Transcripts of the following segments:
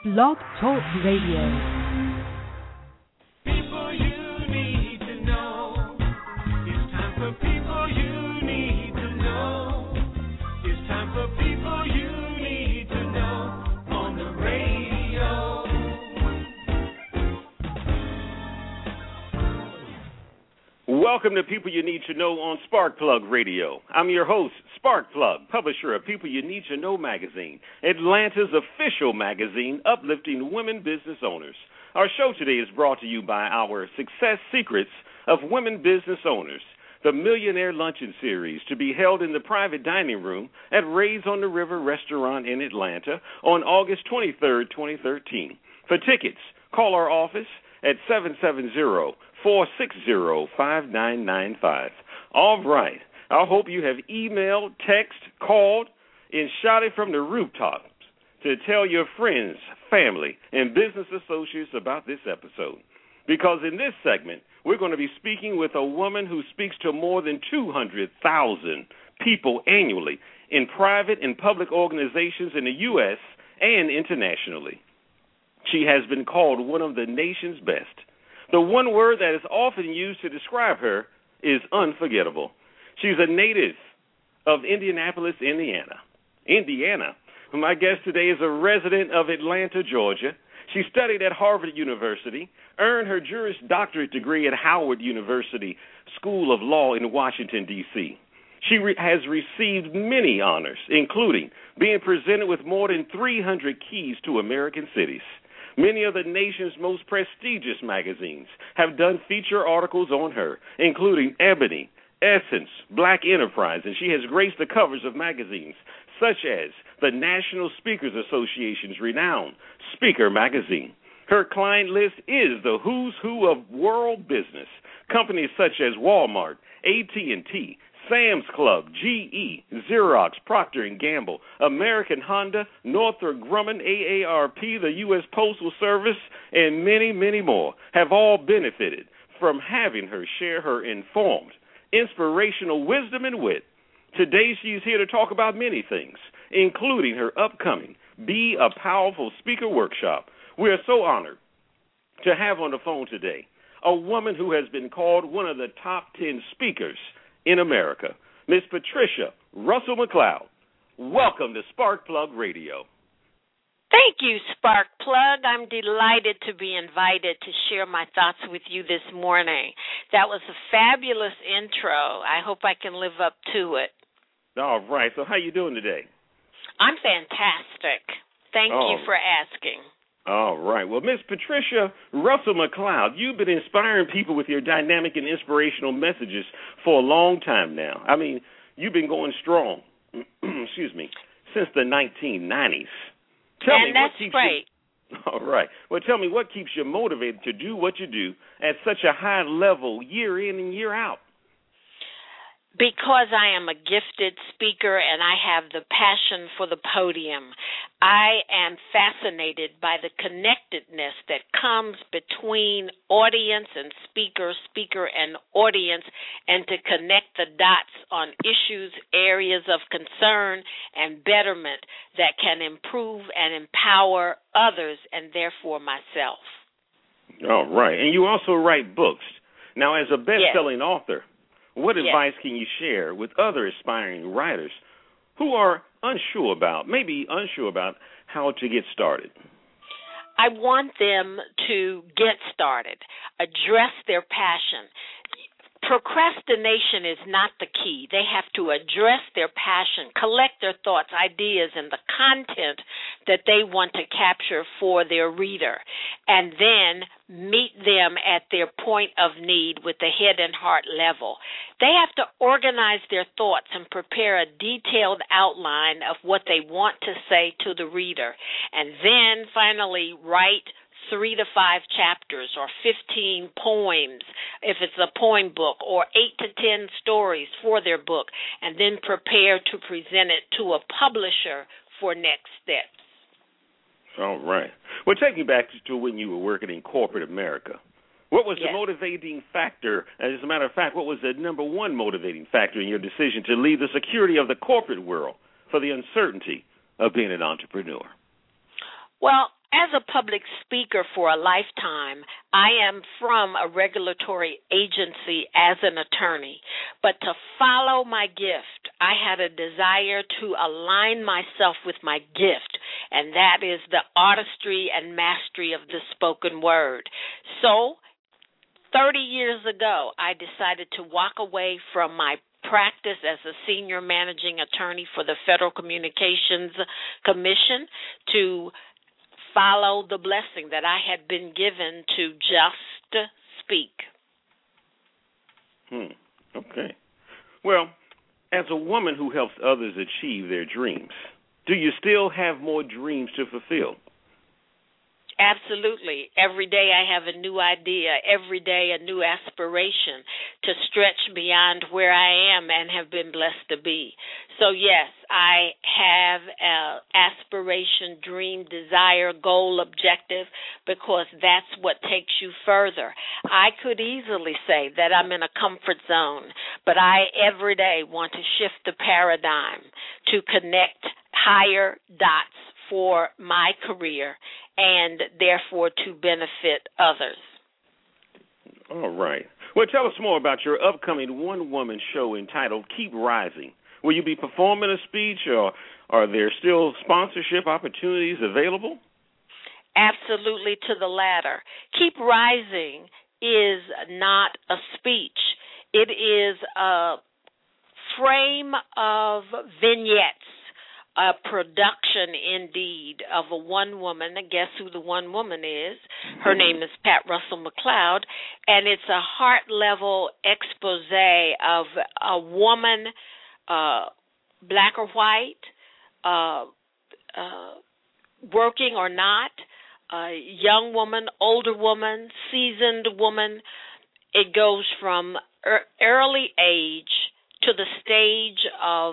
Blog Talk Radio. People you need to know. It's time for people you need to know. It's time for people you need to know on the radio. Welcome to People You Need to Know on Sparkplug Radio. I'm your host, Sparkplug, publisher of People You Need to Know magazine, Atlanta's official magazine uplifting women business owners. Our show today is brought to you by our Success Secrets of Women Business Owners, the Millionaire Luncheon Series, to be held in the private dining room at Rays on the River Restaurant in Atlanta on August 23rd, 2013. For tickets, call our office at 770-460-5995. All right. I hope you have emailed, text, called, and shouted from the rooftops to tell your friends, family, and business associates about this episode. Because in this segment, we're going to be speaking with a woman who speaks to more than 200,000 people annually in private and public organizations in the U.S. and internationally. She has been called one of the nation's best. The one word that is often used to describe her is unforgettable. She's a native of Indianapolis, Indiana. My guest today is a resident of Atlanta, Georgia. She studied at Harvard University, earned her Juris Doctorate degree at Howard University School of Law in Washington, D.C. She has received many honors, including being presented with more than 300 keys to American cities. Many of the nation's most prestigious magazines have done feature articles on her, including Ebony, Essence, Black Enterprise, and she has graced the covers of magazines such as the National Speakers Association's renowned Speaker magazine. Her client list is the who's who of world business, companies such as Walmart, AT&T, Sam's Club, GE, Xerox, Procter & Gamble, American Honda, Northrop Grumman, AARP, the U.S. Postal Service, and many, many more have all benefited from having her share her informed, inspirational wisdom and wit. Today she's here to talk about many things, including her upcoming Be a Powerful Speaker workshop. We are so honored to have on the phone today a woman who has been called one of the top 10 speakers in America, Miss Patricia Russell McLeod. Welcome to Sparkplug Radio. Thank you, Sparkplug. I'm delighted to be invited to share my thoughts with you this morning. That was a fabulous intro. I hope I can live up to it. All right. So how you doing today? I'm fantastic. Thank you for asking. All right. Well, Miss Patricia Russell McLeod, you've been inspiring people with your dynamic and inspirational messages for a long time now. I mean, you've been going strong, since the 1990s. That's great. All right. Well, tell me, what keeps you motivated to do what you do at such a high level year in and year out? Because I am a gifted speaker and I have the passion for the podium. I am fascinated by the connectedness that comes between audience and speaker and audience, and to connect the dots on issues, areas of concern and betterment that can improve and empower others and therefore myself. All right. And you also write books. Now, as a best-selling author, what advice can you share with other aspiring writers who are unsure about how to get started? I want them to get started, address their passion. Procrastination is not the key. They have to address their passion, collect their thoughts, ideas, and the content that they want to capture for their reader, and then meet them at their point of need with the head and heart level. They have to organize their thoughts and prepare a detailed outline of what they want to say to the reader, and then finally write 3 to 5 chapters or 15 poems if it's a poem book, or 8 to 10 stories for their book, and then prepare to present it to a publisher for next steps. All right. Well, take me back to when you were working in corporate America. What was the motivating factor? As a matter of fact, what was the number one motivating factor in your decision to leave the security of the corporate world for the uncertainty of being an entrepreneur? Well, as as a public speaker for a lifetime, I am from a regulatory agency as an attorney. But to follow my gift, I had a desire to align myself with my gift, and that is the artistry and mastery of the spoken word. So 30 years ago, I decided to walk away from my practice as a senior managing attorney for the Federal Communications Commission to follow the blessing that I had been given to just speak. Okay. Well, as a woman who helps others achieve their dreams, do you still have more dreams to fulfill? Absolutely. Every day I have a new idea, every day a new aspiration to stretch beyond where I am and have been blessed to be. So yes, I have an aspiration, dream, desire, goal, objective, because that's what takes you further. I could easily say that I'm in a comfort zone, but I every day want to shift the paradigm to connect higher dots for my career and therefore to benefit others. All right. Well, tell us more about your upcoming one-woman show entitled Keep Rising. Will you be performing a speech, or are there still sponsorship opportunities available? Absolutely to the latter. Keep Rising is not a speech. It is a frame of vignettes, a production indeed of a one woman. Guess who the one woman is? Her name is Pat Russell McLeod, and it's a heart-level expose of a woman, black or white, working or not, a young woman, older woman, seasoned woman. It goes from early age to the stage of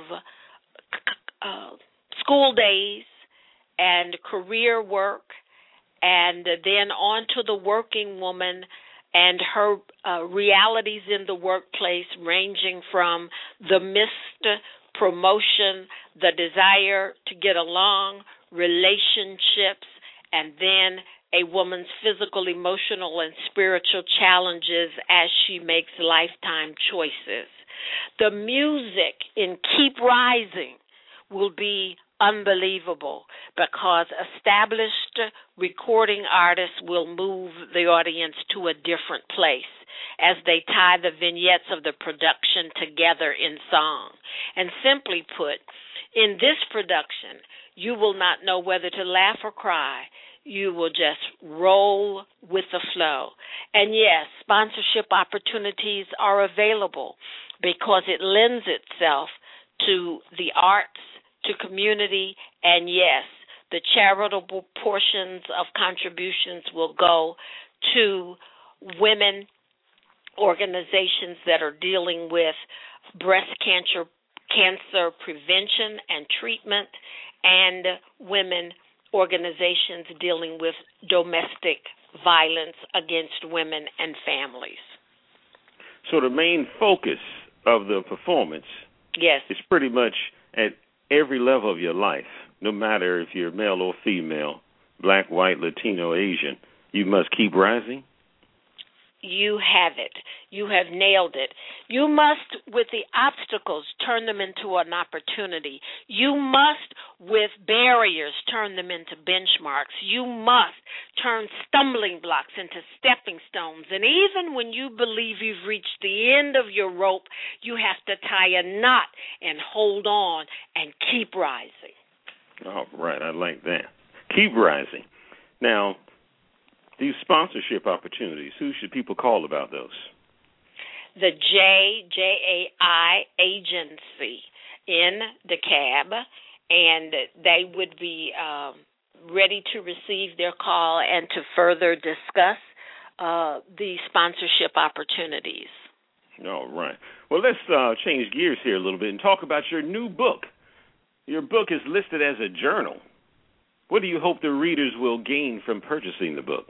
school days and career work, and then on to the working woman and her realities in the workplace, ranging from the missed promotion, the desire to get along, relationships, and then a woman's physical, emotional, and spiritual challenges as she makes lifetime choices. The music in Keep Rising will be unbelievable because established recording artists will move the audience to a different place as they tie the vignettes of the production together in song. And simply put, in this production, you will not know whether to laugh or cry. You will just roll with the flow. And yes, sponsorship opportunities are available because it lends itself to the arts, to community, and yes, the charitable portions of contributions will go to women organizations that are dealing with breast cancer prevention and treatment, and women organizations dealing with domestic violence against women and families. So the main focus of the performance is pretty much at every level of your life, no matter if you're male or female, black, white, Latino, Asian. You must keep rising. You have it. You have nailed it. You must, with the obstacles, turn them into an opportunity. You must, with barriers, turn them into benchmarks. You must turn stumbling blocks into stepping stones. And even when you believe you've reached the end of your rope, you have to tie a knot and hold on and keep rising. All right, I like that. Keep rising. Now, these sponsorship opportunities, who should people call about those? The JAI agency in DeKalb, and they would be ready to receive their call and to further discuss the sponsorship opportunities. All right. Well, let's change gears here a little bit and talk about your new book. Your book is listed as a journal. What do you hope the readers will gain from purchasing the book?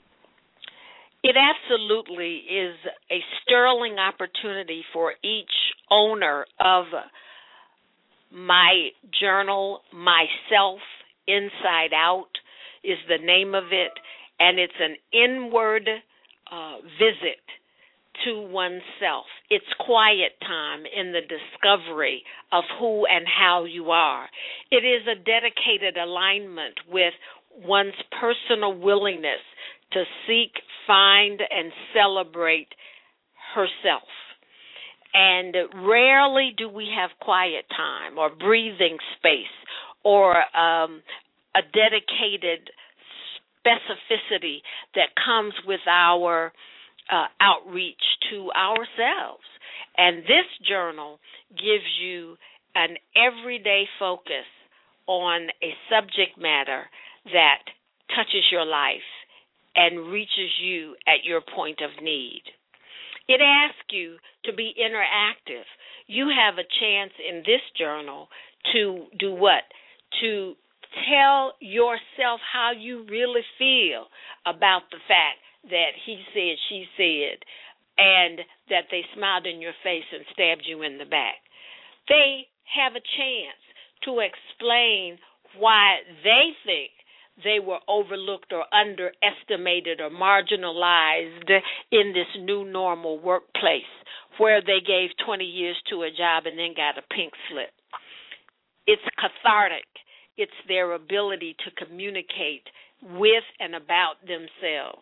It absolutely is a sterling opportunity for each owner of my journal, Myself, Inside Out, is the name of it, and it's an inward visit to oneself. It's quiet time in the discovery of who and how you are. It is a dedicated alignment with one's personal willingness to seek, find, and celebrate herself. And rarely do we have quiet time or breathing space or a dedicated specificity that comes with our outreach to ourselves. And this journal gives you an everyday focus on a subject matter that touches your life and reaches you at your point of need. It asks you to be interactive. You have a chance in this journal to do what? To tell yourself how you really feel about the fact that he said, she said, and that they smiled in your face and stabbed you in the back. They have a chance to explain why they think they were overlooked or underestimated or marginalized in this new normal workplace where they gave 20 years to a job and then got a pink slip. It's cathartic. It's their ability to communicate with and about themselves.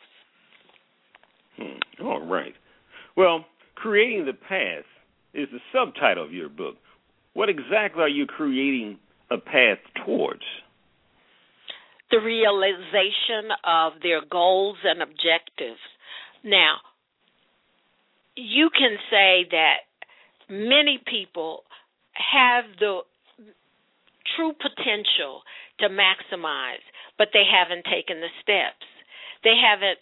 All right. Well, Creating the Path is the subtitle of your book. What exactly are you creating a path towards? The realization of their goals and objectives. Now, you can say that many people have the true potential to maximize, but they haven't taken the steps. They haven't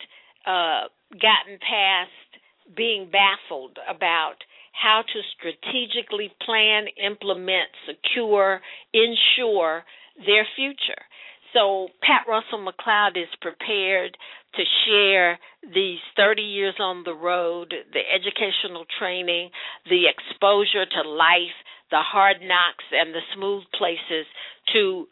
gotten past being baffled about how to strategically plan, implement, secure, ensure their future. So Pat Russell McLeod is prepared to share these 30 years on the road, the educational training, the exposure to life, the hard knocks, and the smooth places to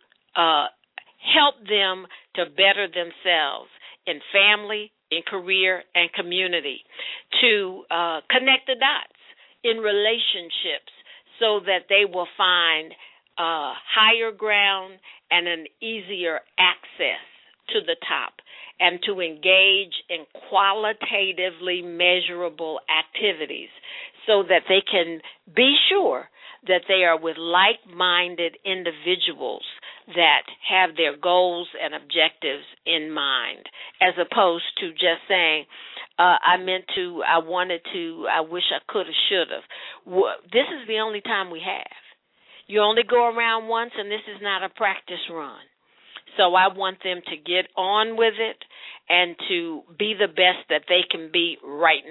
help them to better themselves in family, in career, and community, to connect the dots in relationships so that they will find higher ground and an easier access to the top, and to engage in qualitatively measurable activities so that they can be sure that they are with like-minded individuals that have their goals and objectives in mind, as opposed to just saying, I meant to, I wanted to, I wish I could have, should have. This is the only time we have. You only go around once, and this is not a practice run. So I want them to get on with it and to be the best that they can be right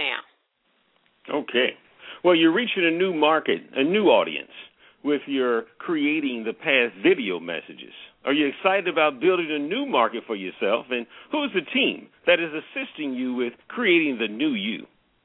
now. Okay. Well, you're reaching a new market, a new audience with your Creating the Path video messages. Are you excited about building a new market for yourself? And who is the team that is assisting you with creating the new you?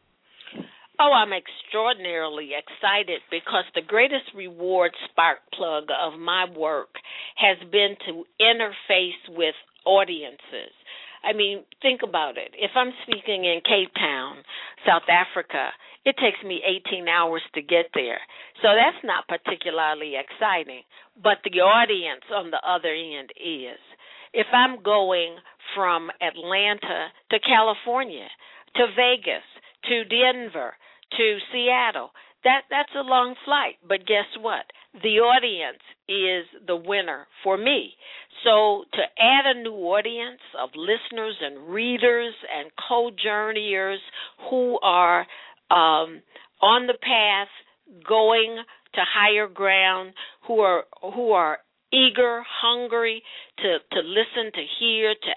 Oh, I'm extraordinarily excited because the greatest reward spark plug of my work has been to interface with audiences. I mean, think about it. If I'm speaking in Cape Town, South Africa, it takes me 18 hours to get there. So that's not particularly exciting, but the audience on the other end is. If I'm going from Atlanta to California, to Vegas, to Denver, to Seattle, that's a long flight. But guess what? The audience is the winner for me. So to add a new audience of listeners and readers and co-journeyers who are on the path, going to higher ground, who are eager, hungry to listen, to hear, to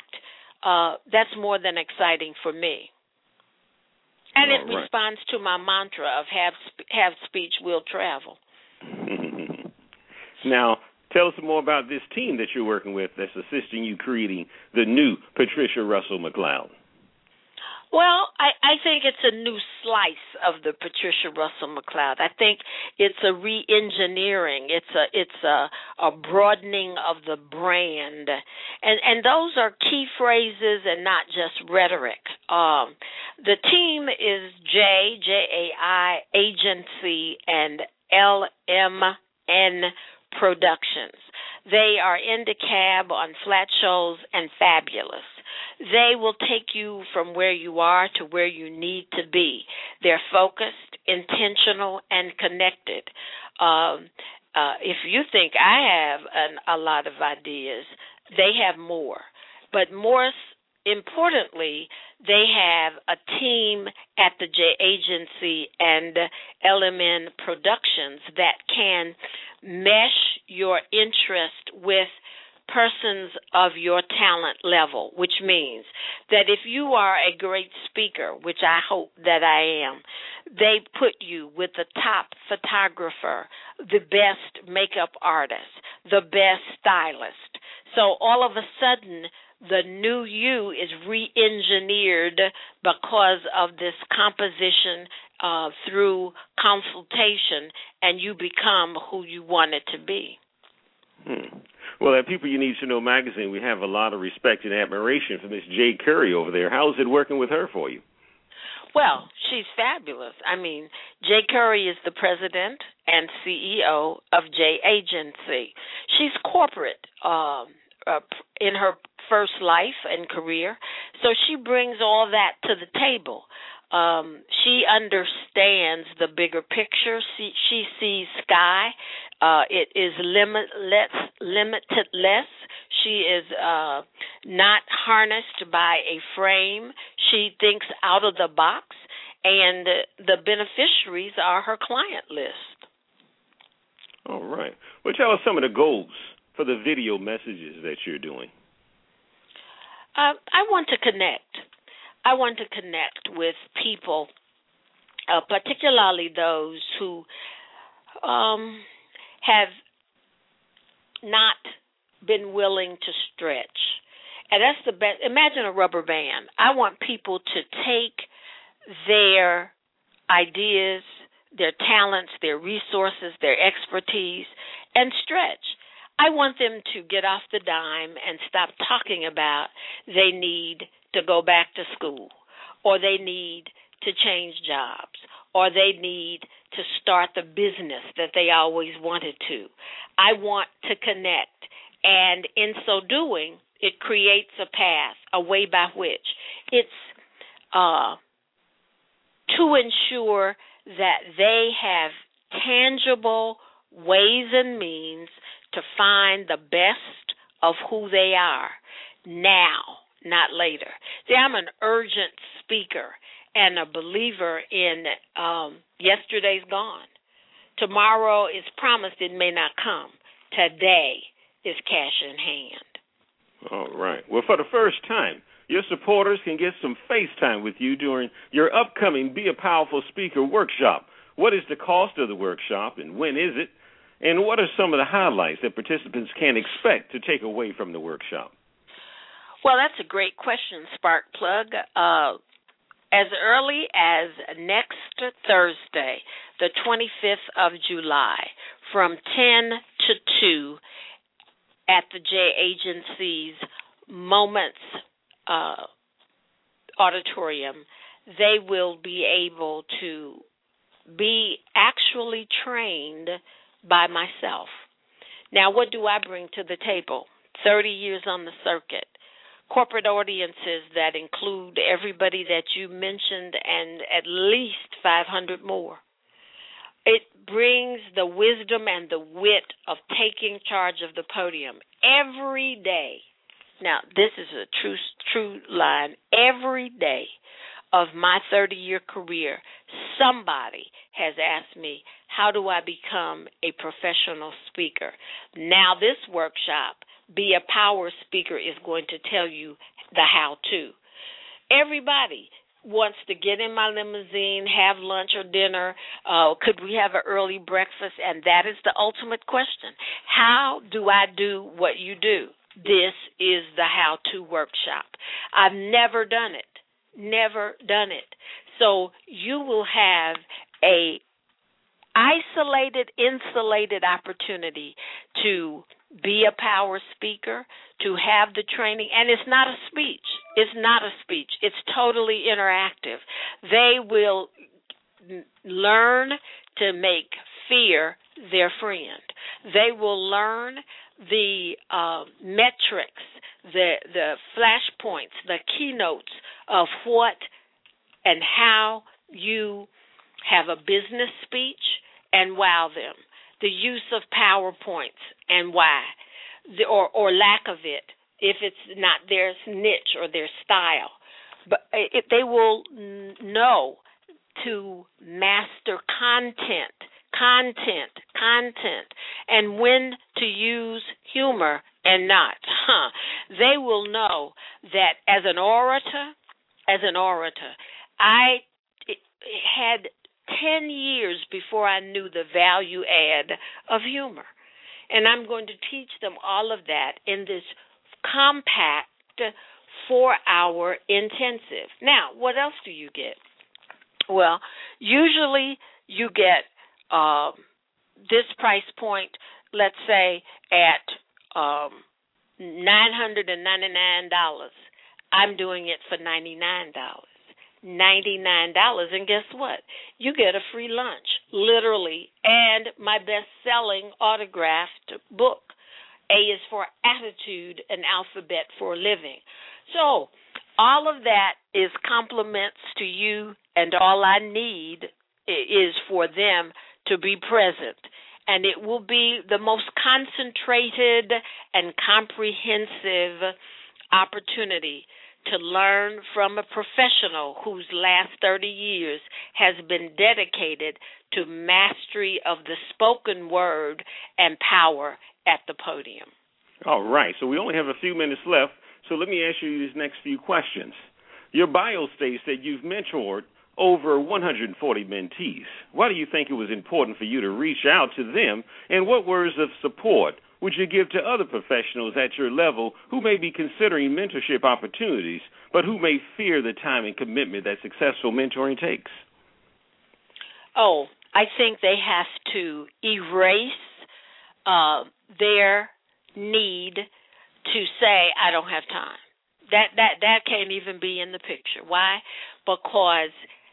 act, that's more than exciting for me. And it responds to my mantra of have speech, will travel. Now, tell us more about this team that you're working with that's assisting you creating the new Patricia Russell McLeod. Well, I think it's a new slice of the Patricia Russell McLeod. I think it's a re-engineering. It's a broadening of the brand, and those are key phrases and not just rhetoric. The team is JAI Agency and LMN Productions. They are in DeKalb on Flat Shoals and Fabulous. They will take you from where you are to where you need to be. They're focused, intentional, and connected. If you think I have a lot of ideas, they have more. But more importantly, they have a team at the J Agency and LMN Productions that can mesh your interest with persons of your talent level, which means that if you are a great speaker, which I hope that I am, they put you with the top photographer, the best makeup artist, the best stylist. So all of a sudden, the new you is re-engineered because of this composition through consultation, and you become who you want it to be. Well, at People You Need to Know magazine, we have a lot of respect and admiration for Miss Jay Curry over there. How's it working with her for you? Well, she's fabulous. I mean, Jay Curry is the president and CEO of J Agency. She's corporate in her first life and career, so she brings all that to the table. She understands the bigger picture. She sees sky. It is limitless. She is not harnessed by a frame. She thinks out of the box, and the beneficiaries are her client list. All right. Well, tell us some of the goals for the video messages that you're doing. I want to connect. I want to connect with people, particularly those who have not been willing to stretch. And that's the best. Imagine a rubber band. I want people to take their ideas, their talents, their resources, their expertise, and stretch. I want them to get off the dime and stop talking about they need to go back to school, or they need to change jobs, or they need to start the business that they always wanted to. I want to connect, and in so doing, it creates a path, a way by which it's to ensure that they have tangible ways and means to find the best of who they are now, not later. See, I'm an urgent speaker and a believer in yesterday's gone. Tomorrow is promised, it may not come. Today is cash in hand. All right. Well, for the first time, your supporters can get some FaceTime with you during your upcoming Be a Powerful Speaker workshop. What is the cost of the workshop, and when is it? And what are some of the highlights that participants can expect to take away from the workshop? Well, that's a great question, Sparkplug. As early as next Thursday, the 25th of July, from 10 to 2 at the J Agency's Moments Auditorium, they will be able to be actually trained by myself. Now, what do I bring to the table? 30 years on the circuit. Corporate audiences that include everybody that you mentioned and at least 500 more. It brings the wisdom and the wit of taking charge of the podium every day. Now, this is a true line. Every day of my 30-year career, somebody has asked me, how do I become a professional speaker? Now, this workshop, Be a Power Speaker, is going to tell you the how-to. Everybody wants to get in my limousine, have lunch or dinner. Could we have an early breakfast? And that is the ultimate question. How do I do what you do? This is the how-to workshop. I've never done it. never done it. So you will have a isolated, insulated opportunity to be a power speaker, to have the training, and it's not a speech. It's not a speech. It's totally interactive. They will learn to make fear their friend. They will learn the metrics, the flashpoints, the keynotes of what and how you have a business speech and wow them. The use of PowerPoints and why, or lack of it, if it's not their niche or their style. But they will know to master content, and when to use humor and not. They will know that as an orator, I had 10 years before I knew the value add of humor. And I'm going to teach them all of that in this compact 4-hour intensive. Now, what else do you get? Well, usually you get this price point, let's say at $999. I'm doing it for $99. $99, and guess what? You get a free lunch, literally, and my best-selling autographed book. A is for Attitude, an Alphabet for a Living. So all of that is compliments to you, and all I need is for them to be present. And it will be the most concentrated and comprehensive opportunity to learn from a professional whose last 30 years has been dedicated to mastery of the spoken word and power at the podium. All right, so we only have a few minutes left, so let me ask you these next few questions. Your bio states that you've mentored over 140 mentees. Why do you think it was important for you to reach out to them, and what words of support would you give to other professionals at your level who may be considering mentorship opportunities, but who may fear the time and commitment that successful mentoring takes? Oh, I think they have to erase their need to say, I don't have time. That can't even be in the picture. Why? Because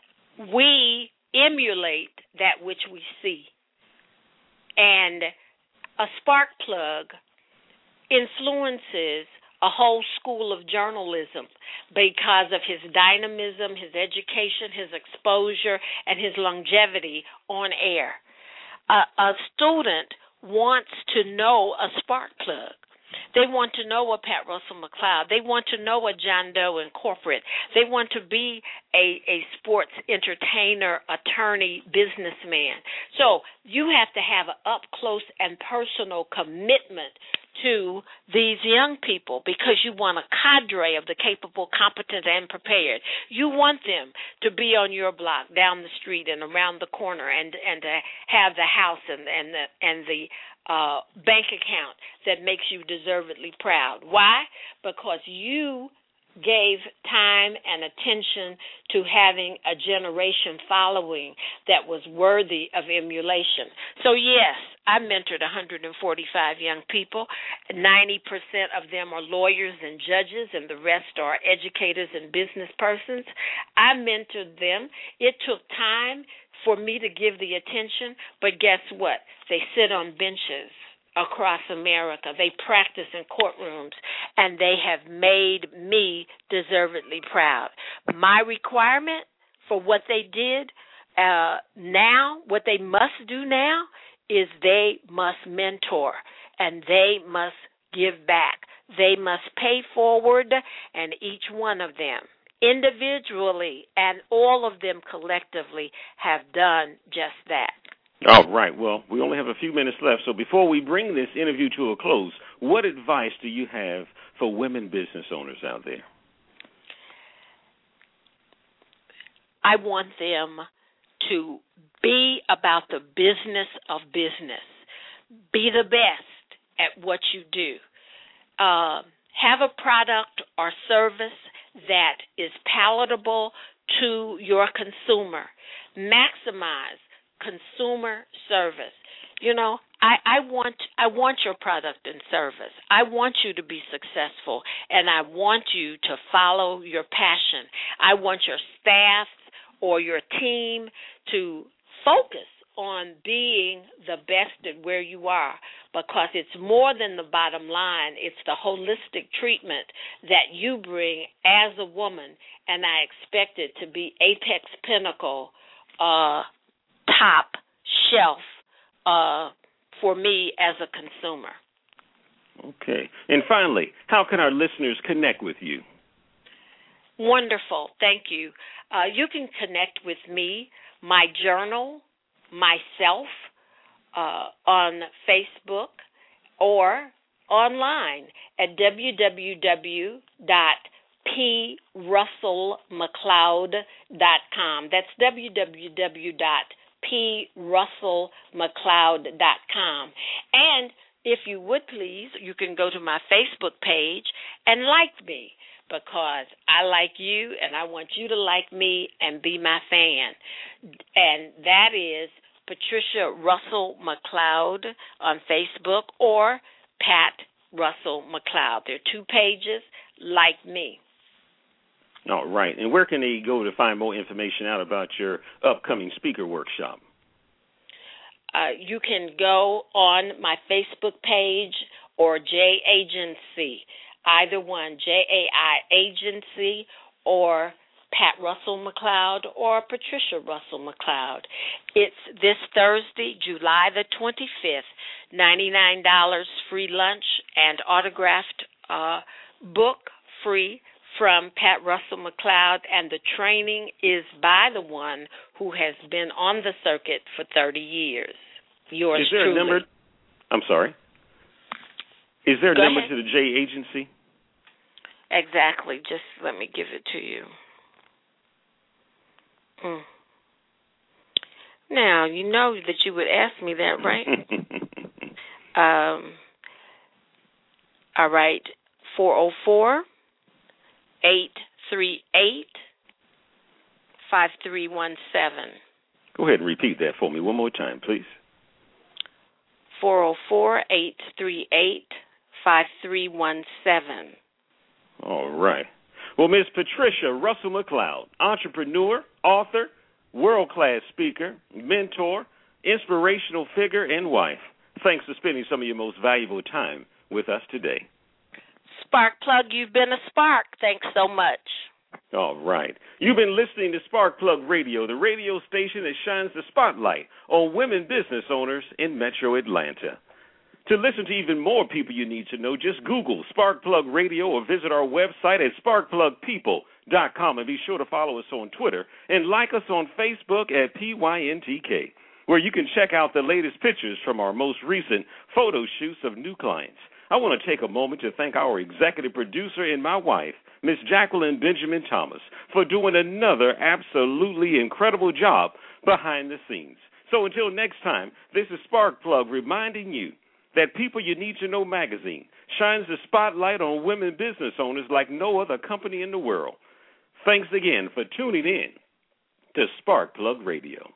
we emulate that which we see. And a spark plug influences a whole school of journalism because of his dynamism, his education, his exposure, and his longevity on air. A student wants to know a spark plug. They want to know a Pat Russell McLeod. They want to know a John Doe in corporate. They want to be a sports entertainer, attorney, businessman. So you have to have an up-close and personal commitment to these young people because you want a cadre of the capable, competent, and prepared. You want them to be on your block, down the street, and around the corner, and to have the house and the bank account that makes you deservedly proud. Why? Because you gave time and attention to having a generation following that was worthy of emulation. So, yes, I mentored 145 young people. 90% of them are lawyers and judges, and the rest are educators and business persons. I mentored them. It took time for me to give the attention, but guess what? They sit on benches across America. They practice in courtrooms, and they have made me deservedly proud. My requirement for what they did now, what they must do now, is they must mentor, and they must give back. They must pay forward, and each one of them, individually and all of them collectively, have done just that. All right. Well, we only have a few minutes left, so before we bring this interview to a close, what advice do you have for women business owners out there? I want them to be about the business of business. Be the best at what you do. Have a product or service that is palatable to your consumer. Maximize consumer service. You know, I want your product and service. I want you to be successful, and I want you to follow your passion. I want your staff or your team to focus on being the best at where you are, because it's more than the bottom line. It's the holistic treatment that you bring as a woman, and I expect it to be apex pinnacle, top shelf for me as a consumer. Okay. And finally, how can our listeners connect with you? Wonderful. Thank you. You can connect with me, my journal, myself, on Facebook or online at www.prussellmcleod.com. That's www.prussellmcleod.com. And if you would please, you can go to my Facebook page and like me, because I like you and I want you to like me and be my fan. And that is Patricia Russell McLeod on Facebook or Pat Russell McLeod. There are two pages, like me. All right. And where can they go to find more information out about your upcoming speaker workshop? You can go on my Facebook page or J Agency, either one, JAI Agency or Pat Russell McLeod or Patricia Russell McLeod. It's this Thursday, July the 25th, $99 free lunch and autographed book free from Pat Russell McLeod, and the training is by the one who has been on the circuit for 30 years. Yours Is there truly. a number? I'm sorry. Is there a Go number ahead. to the J Agency? Exactly. Just let me give it to you. Now, you know that you would ask me that, right? All right. 404-838-5317. Go ahead and repeat that for me one more time, please. 404-838-5317. All right. Well, Ms. Patricia Russell McLeod, entrepreneur, author, world-class speaker, mentor, inspirational figure, and wife, thanks for spending some of your most valuable time with us today. Spark Plug, you've been a spark. Thanks so much. All right. You've been listening to Spark Plug Radio, the radio station that shines the spotlight on women business owners in Metro Atlanta. To listen to even more people you need to know, just Google Spark Plug Radio or visit our website at sparkplugpeople.com, and be sure to follow us on Twitter and like us on Facebook at PYNTK, where you can check out the latest pictures from our most recent photo shoots of new clients. I want to take a moment to thank our executive producer and my wife, Miss Jacqueline Benjamin Thomas, for doing another absolutely incredible job behind the scenes. So until next time, this is Spark Plug reminding you that People You Need to Know magazine shines the spotlight on women business owners like no other company in the world. Thanks again for tuning in to Spark Plug Radio.